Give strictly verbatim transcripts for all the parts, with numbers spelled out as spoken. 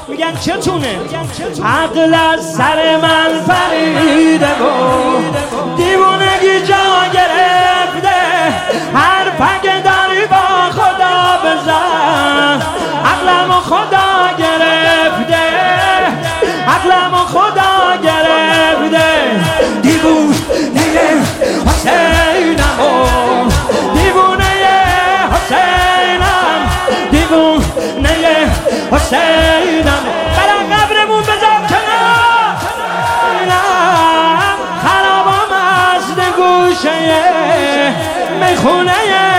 میگن چتونه؟ عقل از سر من پریده بود، دیوونگی جا گرفته، هر پک داری با خدا بزن. عقلمو خدا گرفته، عقلمو خدا گرفته، دیوونه حسینمو، دیوونه حسینم، دیوونه حسینم. برای قبرمون بزن کنار، خرابم از گوشه میخونه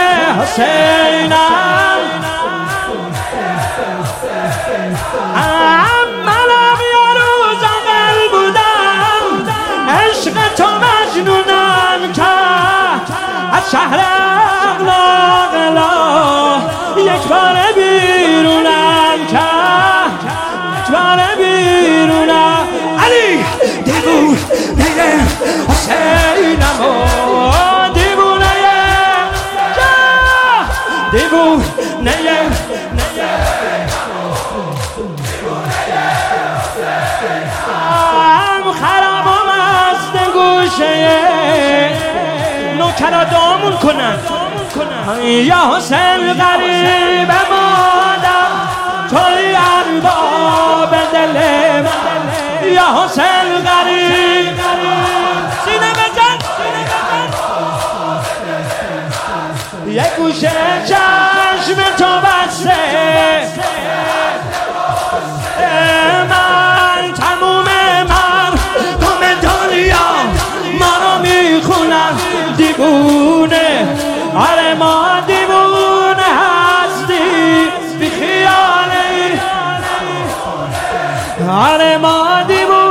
حسینم. منم یه روز اقل بودم، عشق تو مجنونم کرد، از شهر اغلا یک بار بیرونم کرد، یک بار بیرونم. علی دیوونه حسینم و دیوونه دیوونه خرابم از گوشه نوکرا دامون کنن. یا حسین غریب مادم، توی ارباب دل من. یا حسین غریب، سینه بزن، یک گوشه چشم تو بسته، من تموم مردم دنیا ما رو میخونن دیوونه. آره ما دیوونه هستی بی خیالی، آره ما دیوونه